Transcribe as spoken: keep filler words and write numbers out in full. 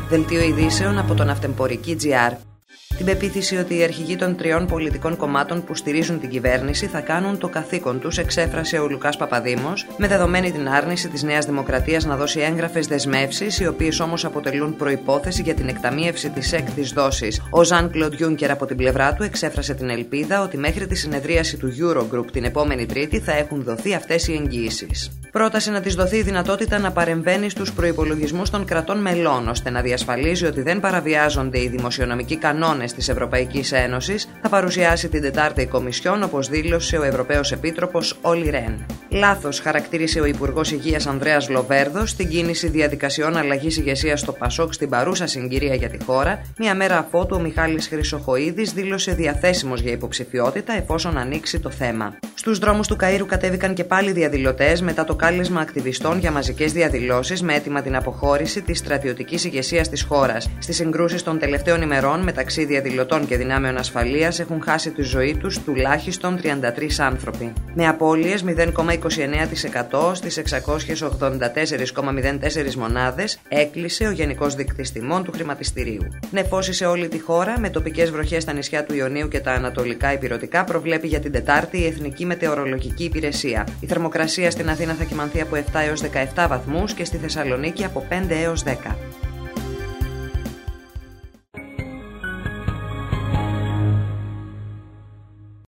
Δελτίο ειδήσεων από το Ναυτεμπορική τζι αρ. Την πεποίθηση ότι οι αρχηγοί των τριών πολιτικών κομμάτων που στηρίζουν την κυβέρνηση θα κάνουν το καθήκον τους, εξέφρασε ο Λουκάς Παπαδήμος, με δεδομένη την άρνηση της Νέας Δημοκρατίας να δώσει έγγραφες δεσμεύσεις, οι οποίες όμως αποτελούν προϋπόθεση για την εκταμείευση της έκτης δόσης. Ο Ζαν Κλοντ Γιούνκερ από την πλευρά του εξέφρασε την ελπίδα ότι μέχρι τη συνεδρίαση του Eurogroup την επόμενη Τρίτη θα έχουν δοθεί αυτές οι εγγυήσεις. Πρόταση να της δοθεί η δυνατότητα να παρεμβαίνει στους προϋπολογισμούς των κρατών μελών, ώστε να διασφαλίζει ότι δεν παραβιάζονται οι δημοσιονομικοί κανόνες της Ευρωπαϊκής Ένωσης, θα παρουσιάσει την Τετάρτη η Κομισιόν, όπως δήλωσε ο Ευρωπαίος Επίτροπος Όλι Ρεν. Λάθος χαρακτήρισε ο Υπουργός Υγείας Ανδρέας Λοβέρδος την κίνηση διαδικασιών αλλαγής ηγεσίας στο Πασόκ στην παρούσα συγκυρία για τη χώρα, μια μέρα αφότου ο Μιχάλης Χρυσοχοΐδης δήλωσε διαθέσιμος για υποψηφιότητα εφόσον ανοίξει το θέμα. Στους δρόμους του Καΐρου κατέβηκαν και πάλι διαδηλωτές μετά το κάλεσμα ακτιβιστών για μαζικές διαδηλώσεις με αίτημα την αποχώρηση της στρατιωτικής ηγεσίας της χώρας. Στις συγκρούσεις των τελευταίων ημερών μεταξύ διαδηλωτών και δυνάμεων ασφαλείας έχουν χάσει τη ζωή τους τουλάχιστον τριάντα τρεις άνθρωποι. Με απώλειες μηδέν κόμμα είκοσι εννέα τοις εκατό στις εξακόσιες ογδόντα τέσσερα κόμμα μηδέν τέσσερα μονάδες, έκλεισε ο Γενικός Δείκτης Τιμών του Χρηματιστηρίου. Νεφώσει σε όλη τη χώρα, με τοπικές βροχές στα νησιά του Ιωνίου και τα ανατολικά ηπειρωτικά, προβλέπει για την Τετάρτη η Εθνική Μετεωρολογική Υπηρεσία. Η θερμοκρασία στην Αθήνα θα κυμανθεί από επτά έως δεκαεπτά βαθμούς και στη Θεσσαλονίκη από πέντε έως δέκα.